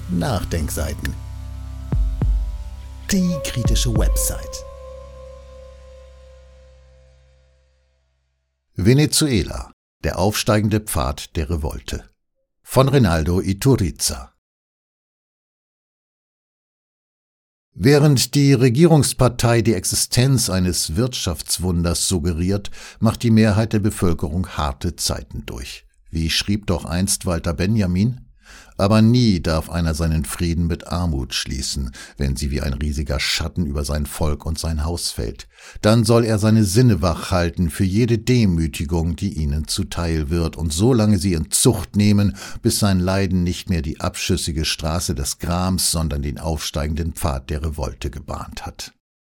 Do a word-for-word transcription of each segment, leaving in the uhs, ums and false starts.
Nachdenkseiten. Die kritische Website. Venezuela, der aufsteigende Pfad der Revolte. Von Rinaldo Iturriza. Während die Regierungspartei die Existenz eines Wirtschaftswunders suggeriert, macht die Mehrheit der Bevölkerung harte Zeiten durch. Wie schrieb doch einst Walter Benjamin: Aber nie darf einer seinen Frieden mit Armut schließen, wenn sie wie ein riesiger Schatten über sein Volk und sein Haus fällt. Dann soll er seine Sinne wach halten für jede Demütigung, die ihnen zuteil wird, und so lange sie in Zucht nehmen, bis sein Leiden nicht mehr die abschüssige Straße des Grams, sondern den aufsteigenden Pfad der Revolte gebahnt hat.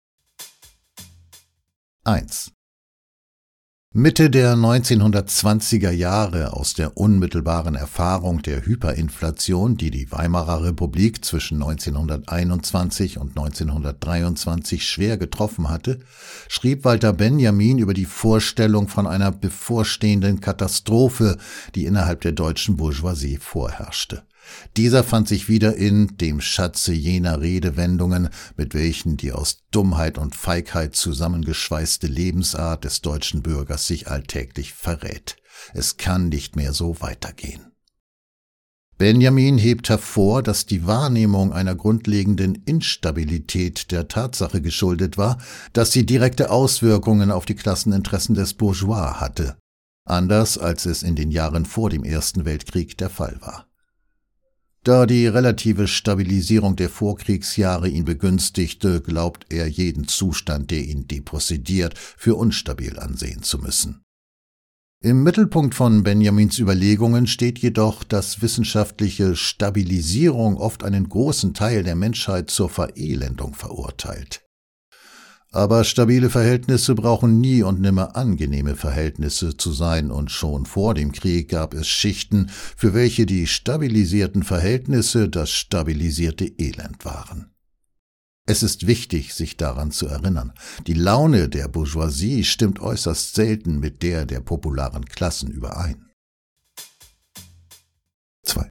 eins. Mitte der neunzehnhundertzwanziger Jahre, aus der unmittelbaren Erfahrung der Hyperinflation, die die Weimarer Republik zwischen neunzehnhunderteinundzwanzig und neunzehnhundertdreiundzwanzig schwer getroffen hatte, schrieb Walter Benjamin über die Vorstellung von einer bevorstehenden Katastrophe, die innerhalb der deutschen Bourgeoisie vorherrschte. Dieser fand sich wieder in dem Schatze jener Redewendungen, mit welchen die aus Dummheit und Feigheit zusammengeschweißte Lebensart des deutschen Bürgers sich alltäglich verrät. Es kann nicht mehr so weitergehen. Benjamin hebt hervor, dass die Wahrnehmung einer grundlegenden Instabilität der Tatsache geschuldet war, dass sie direkte Auswirkungen auf die Klasseninteressen des Bourgeois hatte, anders als es in den Jahren vor dem Ersten Weltkrieg der Fall war. Da die relative Stabilisierung der Vorkriegsjahre ihn begünstigte, glaubt er jeden Zustand, der ihn depossediert, für unstabil ansehen zu müssen. Im Mittelpunkt von Benjamins Überlegungen steht jedoch, dass wissenschaftliche Stabilisierung oft einen großen Teil der Menschheit zur Verelendung verurteilt. Aber stabile Verhältnisse brauchen nie und nimmer angenehme Verhältnisse zu sein, und schon vor dem Krieg gab es Schichten, für welche die stabilisierten Verhältnisse das stabilisierte Elend waren. Es ist wichtig, sich daran zu erinnern. Die Laune der Bourgeoisie stimmt äußerst selten mit der der popularen Klassen überein. zwei.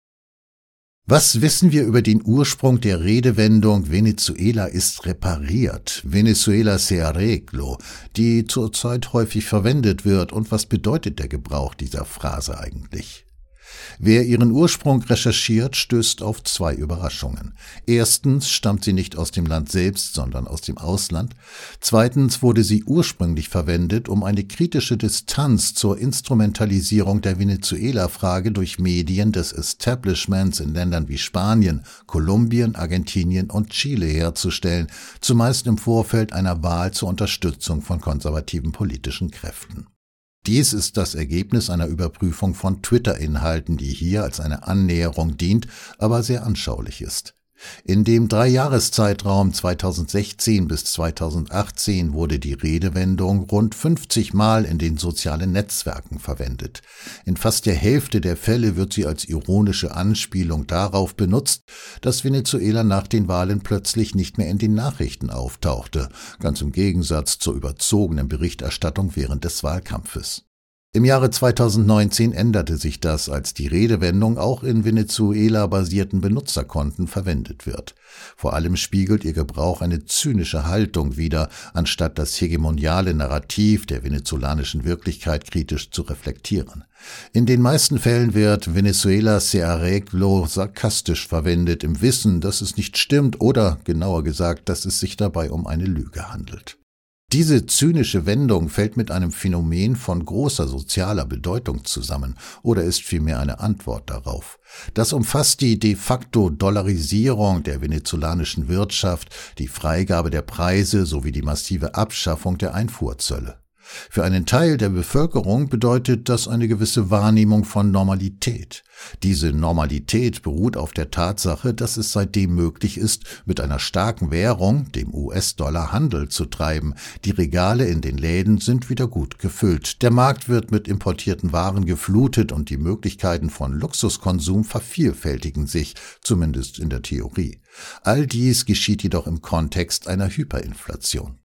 Was wissen wir über den Ursprung der Redewendung Venezuela ist repariert, Venezuela se arregló, die zurzeit häufig verwendet wird, und was bedeutet der Gebrauch dieser Phrase eigentlich? Wer ihren Ursprung recherchiert, stößt auf zwei Überraschungen. Erstens stammt sie nicht aus dem Land selbst, sondern aus dem Ausland. Zweitens wurde sie ursprünglich verwendet, um eine kritische Distanz zur Instrumentalisierung der Venezuela-Frage durch Medien des Establishments in Ländern wie Spanien, Kolumbien, Argentinien und Chile herzustellen, zumeist im Vorfeld einer Wahl zur Unterstützung von konservativen politischen Kräften. Dies ist das Ergebnis einer Überprüfung von Twitter-Inhalten, die hier als eine Annäherung dient, aber sehr anschaulich ist. In dem Dreijahreszeitraum zweitausendsechzehn bis zweitausendachtzehn wurde die Redewendung rund fünfzig Mal in den sozialen Netzwerken verwendet. In fast der Hälfte der Fälle wird sie als ironische Anspielung darauf benutzt, dass Venezuela nach den Wahlen plötzlich nicht mehr in den Nachrichten auftauchte, ganz im Gegensatz zur überzogenen Berichterstattung während des Wahlkampfes. Im Jahre zweitausendneunzehn änderte sich das, als die Redewendung auch in Venezuela-basierten Benutzerkonten verwendet wird. Vor allem spiegelt ihr Gebrauch eine zynische Haltung wider, anstatt das hegemoniale Narrativ der venezolanischen Wirklichkeit kritisch zu reflektieren. In den meisten Fällen wird Venezuela se arregló sarkastisch verwendet, im Wissen, dass es nicht stimmt oder, genauer gesagt, dass es sich dabei um eine Lüge handelt. Diese zynische Wendung fällt mit einem Phänomen von großer sozialer Bedeutung zusammen oder ist vielmehr eine Antwort darauf. Das umfasst die de facto Dollarisierung der venezolanischen Wirtschaft, die Freigabe der Preise sowie die massive Abschaffung der Einfuhrzölle. Für einen Teil der Bevölkerung bedeutet das eine gewisse Wahrnehmung von Normalität. Diese Normalität beruht auf der Tatsache, dass es seitdem möglich ist, mit einer starken Währung, dem U S-Dollar, Handel zu treiben. Die Regale in den Läden sind wieder gut gefüllt. Der Markt wird mit importierten Waren geflutet und die Möglichkeiten von Luxuskonsum vervielfältigen sich, zumindest in der Theorie. All dies geschieht jedoch im Kontext einer Hyperinflation.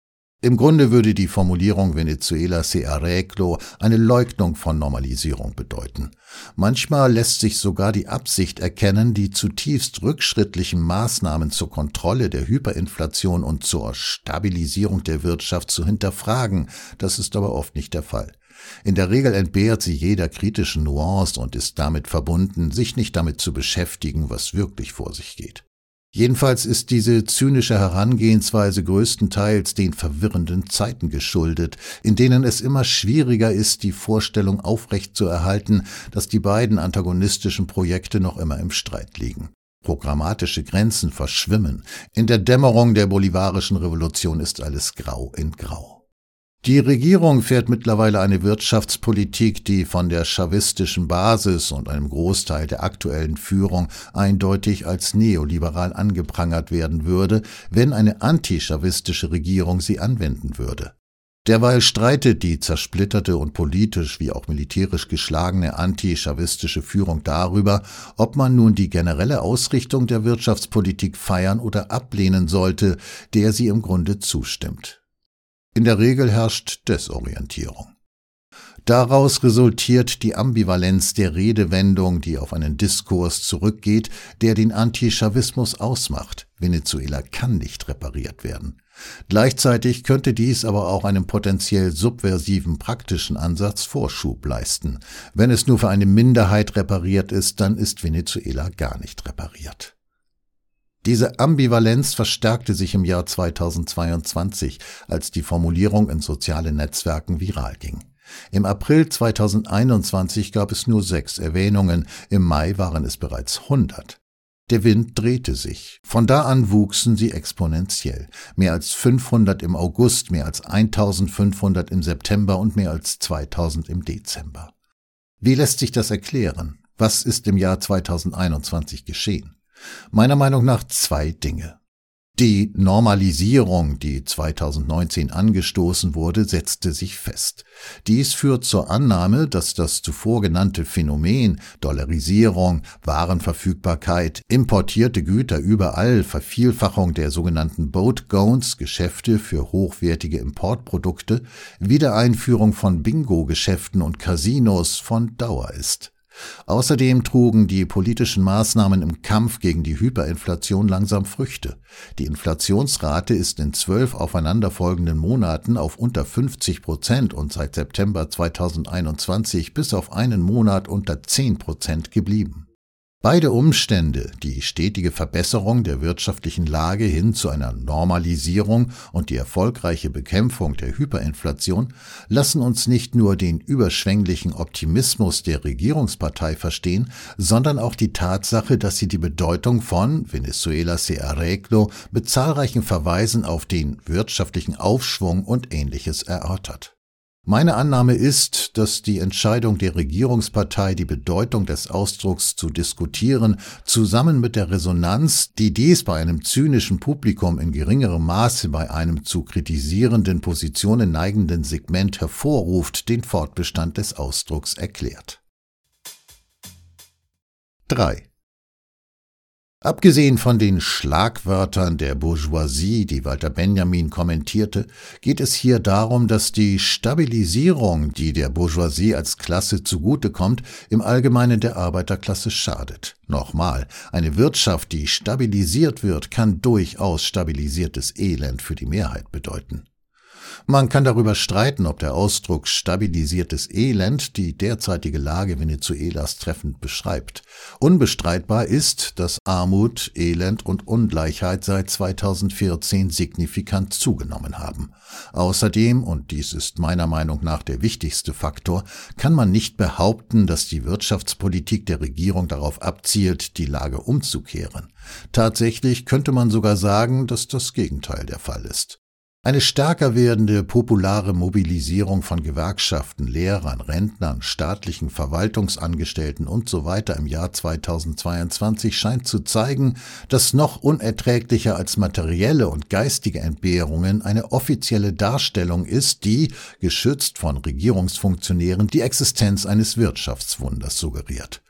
Im Grunde würde die Formulierung Venezuela se arregló eine Leugnung von Normalisierung bedeuten. Manchmal lässt sich sogar die Absicht erkennen, die zutiefst rückschrittlichen Maßnahmen zur Kontrolle der Hyperinflation und zur Stabilisierung der Wirtschaft zu hinterfragen. Das ist aber oft nicht der Fall. In der Regel entbehrt sie jeder kritischen Nuance und ist damit verbunden, sich nicht damit zu beschäftigen, was wirklich vor sich geht. Jedenfalls ist diese zynische Herangehensweise größtenteils den verwirrenden Zeiten geschuldet, in denen es immer schwieriger ist, die Vorstellung aufrechtzuerhalten, dass die beiden antagonistischen Projekte noch immer im Streit liegen. Programmatische Grenzen verschwimmen. In der Dämmerung der bolivarischen Revolution ist alles grau in grau. Die Regierung fährt mittlerweile eine Wirtschaftspolitik, die von der chavistischen Basis und einem Großteil der aktuellen Führung eindeutig als neoliberal angeprangert werden würde, wenn eine antichavistische Regierung sie anwenden würde. Derweil streitet die zersplitterte und politisch wie auch militärisch geschlagene antichavistische Führung darüber, ob man nun die generelle Ausrichtung der Wirtschaftspolitik feiern oder ablehnen sollte, der sie im Grunde zustimmt. In der Regel herrscht Desorientierung. Daraus resultiert die Ambivalenz der Redewendung, die auf einen Diskurs zurückgeht, der den Antichavismus ausmacht. Venezuela kann nicht repariert werden. Gleichzeitig könnte dies aber auch einem potenziell subversiven praktischen Ansatz Vorschub leisten. Wenn es nur für eine Minderheit repariert ist, dann ist Venezuela gar nicht repariert. Diese Ambivalenz verstärkte sich im Jahr zweitausendzweiundzwanzig, als die Formulierung in sozialen Netzwerken viral ging. Im April zweitausendeinundzwanzig gab es nur sechs Erwähnungen, im Mai waren es bereits hundert. Der Wind drehte sich. Von da an wuchsen sie exponentiell. Mehr als fünfhundert im August, mehr als eintausendfünfhundert im September und mehr als zweitausend im Dezember. Wie lässt sich das erklären? Was ist im Jahr zweitausendeinundzwanzig geschehen? Meiner Meinung nach zwei Dinge. Die Normalisierung, die zweitausendneunzehn angestoßen wurde, setzte sich fest. Dies führt zur Annahme, dass das zuvor genannte Phänomen Dollarisierung, Warenverfügbarkeit, importierte Güter überall, Vervielfachung der sogenannten Boat Gowns, Geschäfte für hochwertige Importprodukte, Wiedereinführung von Bingo-Geschäften und Casinos von Dauer ist. Außerdem trugen die politischen Maßnahmen im Kampf gegen die Hyperinflation langsam Früchte. Die Inflationsrate ist in zwölf aufeinanderfolgenden Monaten auf unter fünfzig Prozent und seit September zweitausendeinundzwanzig bis auf einen Monat unter zehn Prozent geblieben. Beide Umstände, die stetige Verbesserung der wirtschaftlichen Lage hin zu einer Normalisierung und die erfolgreiche Bekämpfung der Hyperinflation, lassen uns nicht nur den überschwänglichen Optimismus der Regierungspartei verstehen, sondern auch die Tatsache, dass sie die Bedeutung von Venezuela se arregló mit zahlreichen Verweisen auf den wirtschaftlichen Aufschwung und Ähnliches erörtert. Meine Annahme ist, dass die Entscheidung der Regierungspartei, die Bedeutung des Ausdrucks zu diskutieren, zusammen mit der Resonanz, die dies bei einem zynischen Publikum in geringerem Maße bei einem zu kritisierenden Positionen neigenden Segment hervorruft, den Fortbestand des Ausdrucks erklärt. drei. Abgesehen von den Schlagwörtern der Bourgeoisie, die Walter Benjamin kommentierte, geht es hier darum, dass die Stabilisierung, die der Bourgeoisie als Klasse zugutekommt, im Allgemeinen der Arbeiterklasse schadet. Nochmal, eine Wirtschaft, die stabilisiert wird, kann durchaus stabilisiertes Elend für die Mehrheit bedeuten. Man kann darüber streiten, ob der Ausdruck stabilisiertes Elend die derzeitige Lage Venezuelas treffend beschreibt. Unbestreitbar ist, dass Armut, Elend und Ungleichheit seit zweitausendvierzehn signifikant zugenommen haben. Außerdem, und dies ist meiner Meinung nach der wichtigste Faktor, kann man nicht behaupten, dass die Wirtschaftspolitik der Regierung darauf abzielt, die Lage umzukehren. Tatsächlich könnte man sogar sagen, dass das Gegenteil der Fall ist. Eine stärker werdende populare Mobilisierung von Gewerkschaften, Lehrern, Rentnern, staatlichen Verwaltungsangestellten usw. im Jahr zweitausendzweiundzwanzig scheint zu zeigen, dass noch unerträglicher als materielle und geistige Entbehrungen eine offizielle Darstellung ist, die, geschützt von Regierungsfunktionären, die Existenz eines Wirtschaftswunders suggeriert.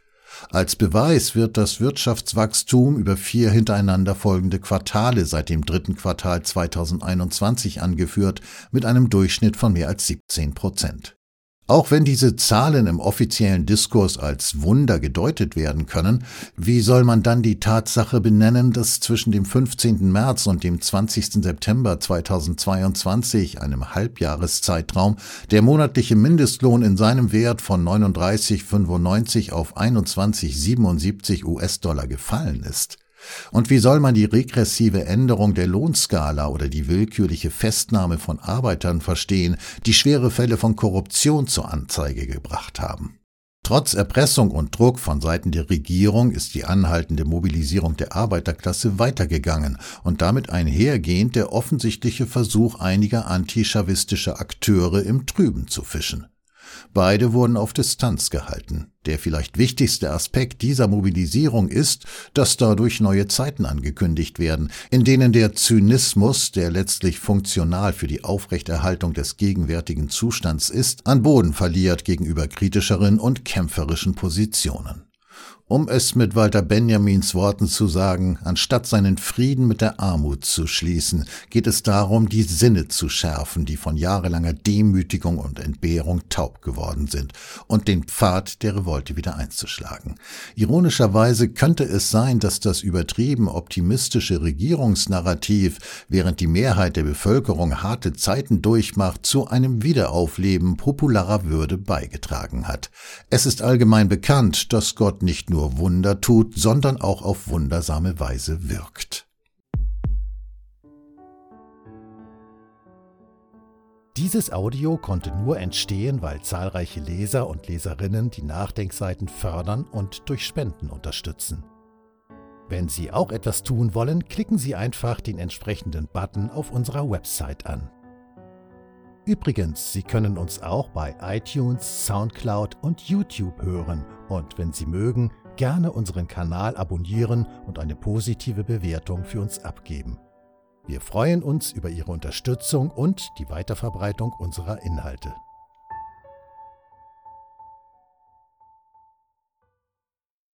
Als Beweis wird das Wirtschaftswachstum über vier hintereinander folgende Quartale seit dem dritten Quartal zweitausendeinundzwanzig angeführt, mit einem Durchschnitt von mehr als siebzehn Prozent. Auch wenn diese Zahlen im offiziellen Diskurs als Wunder gedeutet werden können, wie soll man dann die Tatsache benennen, dass zwischen dem fünfzehnten März und dem zwanzigsten September zweitausendzweiundzwanzig, einem Halbjahreszeitraum, der monatliche Mindestlohn in seinem Wert von neununddreißig Komma fünfundneunzig auf einundzwanzig Komma siebenundsiebzig US-Dollar gefallen ist? Und wie soll man die regressive Änderung der Lohnskala oder die willkürliche Festnahme von Arbeitern verstehen, die schwere Fälle von Korruption zur Anzeige gebracht haben? Trotz Erpressung und Druck von Seiten der Regierung ist die anhaltende Mobilisierung der Arbeiterklasse weitergegangen und damit einhergehend der offensichtliche Versuch einiger antischavistischer Akteure im Trüben zu fischen. Beide wurden auf Distanz gehalten. Der vielleicht wichtigste Aspekt dieser Mobilisierung ist, dass dadurch neue Zeiten angekündigt werden, in denen der Zynismus, der letztlich funktional für die Aufrechterhaltung des gegenwärtigen Zustands ist, an Boden verliert gegenüber kritischeren und kämpferischen Positionen. Um es mit Walter Benjamins Worten zu sagen, anstatt seinen Frieden mit der Armut zu schließen, geht es darum, die Sinne zu schärfen, die von jahrelanger Demütigung und Entbehrung taub geworden sind, und den Pfad der Revolte wieder einzuschlagen. Ironischerweise könnte es sein, dass das übertrieben optimistische Regierungsnarrativ, während die Mehrheit der Bevölkerung harte Zeiten durchmacht, zu einem Wiederaufleben popularer Würde beigetragen hat. Es ist allgemein bekannt, dass Gott nicht nur Wunder tut, sondern auch auf wundersame Weise wirkt. Dieses Audio konnte nur entstehen, weil zahlreiche Leser und Leserinnen die Nachdenkseiten fördern und durch Spenden unterstützen. Wenn Sie auch etwas tun wollen, klicken Sie einfach den entsprechenden Button auf unserer Website an. Übrigens, Sie können uns auch bei iTunes, Soundcloud und YouTube hören und, wenn Sie mögen, gerne unseren Kanal abonnieren und eine positive Bewertung für uns abgeben. Wir freuen uns über Ihre Unterstützung und die Weiterverbreitung unserer Inhalte.